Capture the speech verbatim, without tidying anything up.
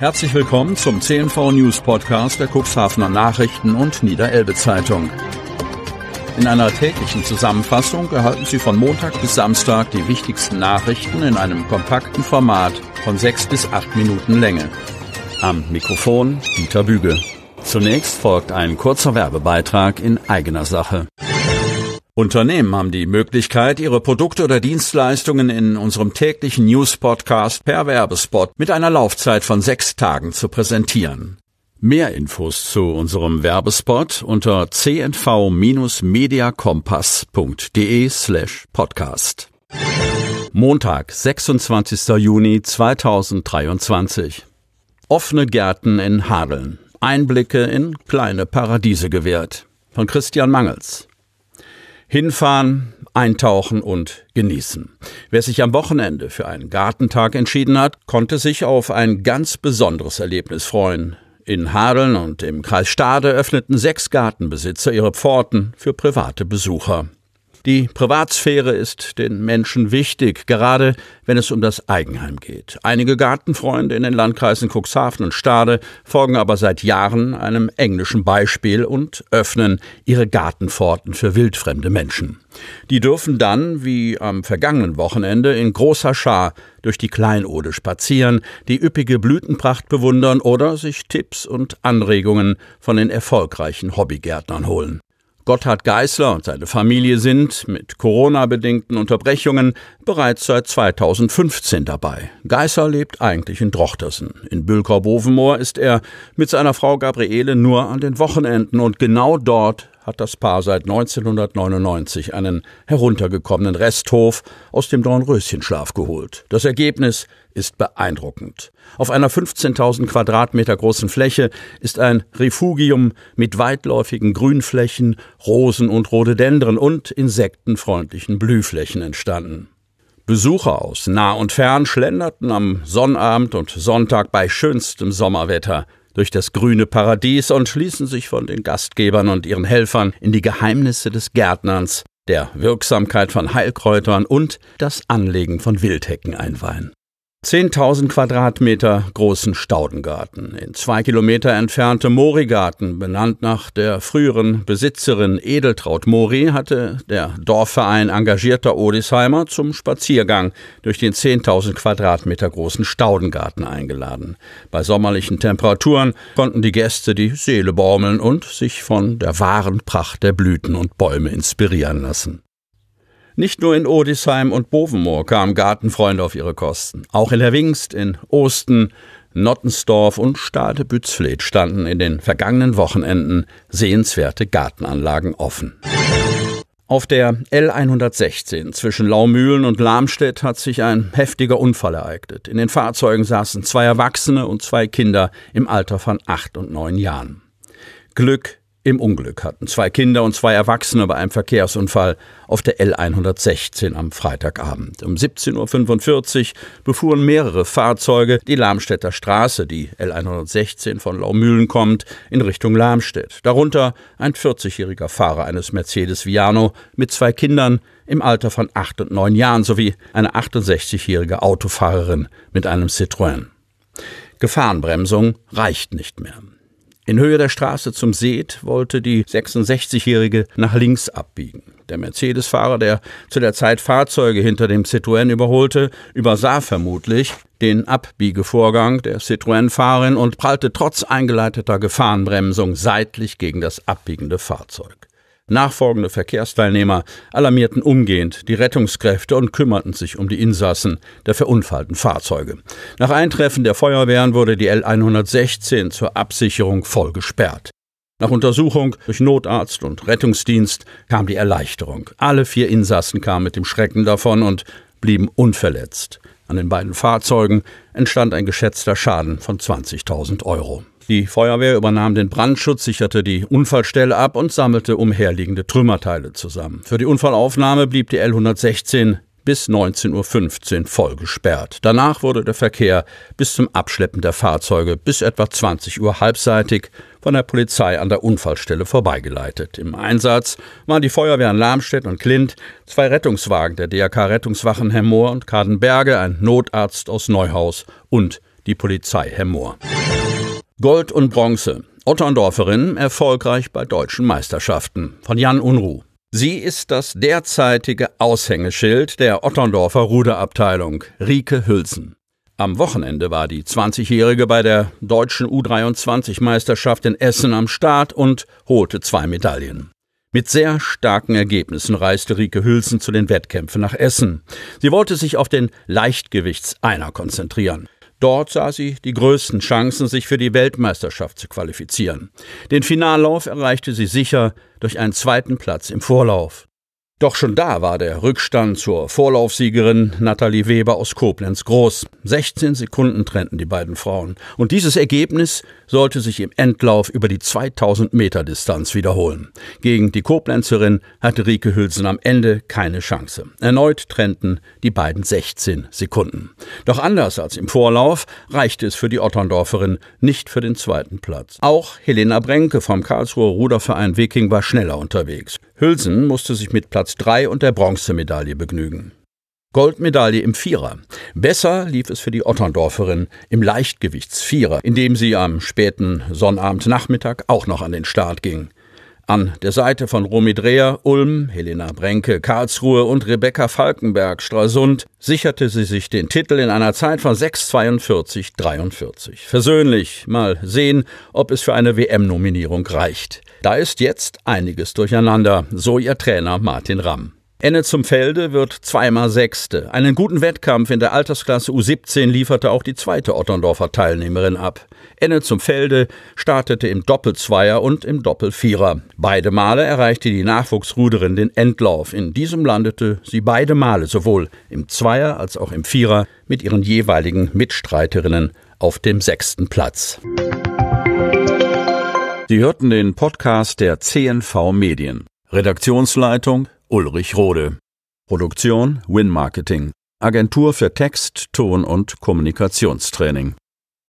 Herzlich willkommen zum C N V News Podcast der Cuxhavener Nachrichten und Niederelbe Zeitung. In einer täglichen Zusammenfassung erhalten Sie von Montag bis Samstag die wichtigsten Nachrichten in einem kompakten Format von sechs bis acht Minuten Länge. Am Mikrofon Dieter Büge. Zunächst folgt ein kurzer Werbebeitrag in eigener Sache. Unternehmen haben die Möglichkeit, ihre Produkte oder Dienstleistungen in unserem täglichen News-Podcast per Werbespot mit einer Laufzeit von sechs Tagen zu präsentieren. Mehr Infos zu unserem Werbespot unter c n v mediakompass punkt d e slash podcast. Montag, sechsundzwanzigster Juni zweitausenddreiundzwanzig. Offene Gärten in Hadeln. Einblicke in kleine Paradiese gewährt. Von Christian Mangels. Hinfahren, eintauchen und genießen. Wer sich am Wochenende für einen Gartentag entschieden hat, konnte sich auf ein ganz besonderes Erlebnis freuen. In Hadeln und im Kreis Stade öffneten sechs Gartenbesitzer ihre Pforten für private Besucher. Die Privatsphäre ist den Menschen wichtig, gerade wenn es um das Eigenheim geht. Einige Gartenfreunde in den Landkreisen Cuxhaven und Stade folgen aber seit Jahren einem englischen Beispiel und öffnen ihre Gartenpforten für wildfremde Menschen. Die dürfen dann, wie am vergangenen Wochenende, in großer Schar durch die Kleinode spazieren, die üppige Blütenpracht bewundern oder sich Tipps und Anregungen von den erfolgreichen Hobbygärtnern holen. Gotthard Geisler und seine Familie sind mit Corona-bedingten Unterbrechungen bereits seit zweitausendfünfzehn dabei. Geisler lebt eigentlich in Drochtersen. In Bülkow-Bovenmoor ist er mit seiner Frau Gabriele nur an den Wochenenden und genau dort hat das Paar seit neunzehnhundertneunundneunzig einen heruntergekommenen Resthof aus dem Dornröschenschlaf geholt. Das Ergebnis ist beeindruckend. Auf einer fünfzehntausend Quadratmeter großen Fläche ist ein Refugium mit weitläufigen Grünflächen, Rosen und Rhododendren und insektenfreundlichen Blühflächen entstanden. Besucher aus nah und fern schlenderten am Sonnabend und Sonntag bei schönstem Sommerwetter durch das grüne Paradies und ließen sich von den Gastgebern und ihren Helfern in die Geheimnisse des Gärtnerns, der Wirksamkeit von Heilkräutern und das Anlegen von Wildhecken einweihen. zehntausend Quadratmeter großen Staudengarten, in zwei Kilometer entfernte Morigarten, benannt nach der früheren Besitzerin Edeltraut Mori, hatte der Dorfverein engagierter Odisheimer zum Spaziergang durch den zehntausend Quadratmeter großen Staudengarten eingeladen. Bei sommerlichen Temperaturen konnten die Gäste die Seele baumeln und sich von der wahren Pracht der Blüten und Bäume inspirieren lassen. Nicht nur in Odisheim und Bovenmoor kamen Gartenfreunde auf ihre Kosten. Auch in Herwingst, in Osten, Nottensdorf und Stade-Bützfleth standen in den vergangenen Wochenenden sehenswerte Gartenanlagen offen. Auf der L hundertsechzehn zwischen Laumühlen und Lamstedt hat sich ein heftiger Unfall ereignet. In den Fahrzeugen saßen zwei Erwachsene und zwei Kinder im Alter von acht und neun Jahren. Glück im Unglück hatten zwei Kinder und zwei Erwachsene bei einem Verkehrsunfall auf der L hundertsechzehn am Freitagabend. Um siebzehn Uhr fünfundvierzig befuhren mehrere Fahrzeuge die Lamstedter Straße, die L hundertsechzehn von Laumühlen kommt, in Richtung Lamstedt. Darunter ein vierzigjähriger Fahrer eines Mercedes Viano mit zwei Kindern im Alter von acht und neun Jahren sowie eine achtundsechzigjährige Autofahrerin mit einem Citroën. Gefahrenbremsung reicht nicht mehr. In Höhe der Straße zum Seet wollte die sechsundsechzigjährige nach links abbiegen. Der Mercedes-Fahrer, der zu der Zeit Fahrzeuge hinter dem Citroën überholte, übersah vermutlich den Abbiegevorgang der Citroën-Fahrerin und prallte trotz eingeleiteter Gefahrenbremsung seitlich gegen das abbiegende Fahrzeug. Nachfolgende Verkehrsteilnehmer alarmierten umgehend die Rettungskräfte und kümmerten sich um die Insassen der verunfallten Fahrzeuge. Nach Eintreffen der Feuerwehren wurde die L hundertsechzehn zur Absicherung voll gesperrt. Nach Untersuchung durch Notarzt und Rettungsdienst kam die Erleichterung. Alle vier Insassen kamen mit dem Schrecken davon und blieben unverletzt. An den beiden Fahrzeugen entstand ein geschätzter Schaden von zwanzigtausend Euro. Die Feuerwehr übernahm den Brandschutz, sicherte die Unfallstelle ab und sammelte umherliegende Trümmerteile zusammen. Für die Unfallaufnahme blieb die L hundertsechzehn bis neunzehn Uhr fünfzehn voll gesperrt. Danach wurde der Verkehr bis zum Abschleppen der Fahrzeuge bis etwa zwanzig Uhr halbseitig von der Polizei an der Unfallstelle vorbeigeleitet. Im Einsatz waren die Feuerwehren Lamstedt und Klint, zwei Rettungswagen der D R K-Rettungswachen Hemmoor und Kadenberge, ein Notarzt aus Neuhaus und die Polizei Hemmoor. Gold und Bronze. Otterndorferin erfolgreich bei deutschen Meisterschaften. Von Jan Unruh. Sie ist das derzeitige Aushängeschild der Otterndorfer Ruderabteilung, Rieke Hülsen. Am Wochenende war die zwanzigjährige bei der deutschen U dreiundzwanzig-Meisterschaft in Essen am Start und holte zwei Medaillen. Mit sehr starken Ergebnissen reiste Rieke Hülsen zu den Wettkämpfen nach Essen. Sie wollte sich auf den Leichtgewichtseiner konzentrieren. Dort sah sie die größten Chancen, sich für die Weltmeisterschaft zu qualifizieren. Den Finallauf erreichte sie sicher durch einen zweiten Platz im Vorlauf. Doch schon da war der Rückstand zur Vorlaufsiegerin Nathalie Weber aus Koblenz groß. sechzehn Sekunden trennten die beiden Frauen. Und dieses Ergebnis sollte sich im Endlauf über die zweitausend Meter Distanz wiederholen. Gegen die Koblenzerin hatte Rieke Hülsen am Ende keine Chance. Erneut trennten die beiden sechzehn Sekunden. Doch anders als im Vorlauf reichte es für die Otterndorferin nicht für den zweiten Platz. Auch Helena Brenke vom Karlsruher Ruderverein Viking war schneller unterwegs. Hülsen musste sich mit Platz drei und der Bronzemedaille begnügen. Goldmedaille im Vierer. Besser lief es für die Otterndorferin im Leichtgewichtsvierer, in dem sie am späten Sonnabendnachmittag auch noch an den Start ging. An der Seite von Romy Dreher, Ulm, Helena Brenke, Karlsruhe und Rebecca Falkenberg, Stralsund sicherte sie sich den Titel in einer Zeit von sechs zweiundvierzig dreiundvierzig. Versöhnlich, mal sehen, ob es für eine W M-Nominierung reicht. Da ist jetzt einiges durcheinander, so ihr Trainer Martin Ramm. Enne zum Felde wird zweimal Sechste. Einen guten Wettkampf in der Altersklasse U siebzehn lieferte auch die zweite Otterndorfer Teilnehmerin ab. Enne zum Felde startete im Doppelzweier und im Doppelvierer. Beide Male erreichte die Nachwuchsruderin den Endlauf. In diesem landete sie beide Male sowohl im Zweier als auch im Vierer mit ihren jeweiligen Mitstreiterinnen auf dem sechsten Platz. Sie hörten den Podcast der C N V Medien. Redaktionsleitung Ulrich Rode. Produktion Win Marketing. Agentur für Text, Ton und Kommunikationstraining.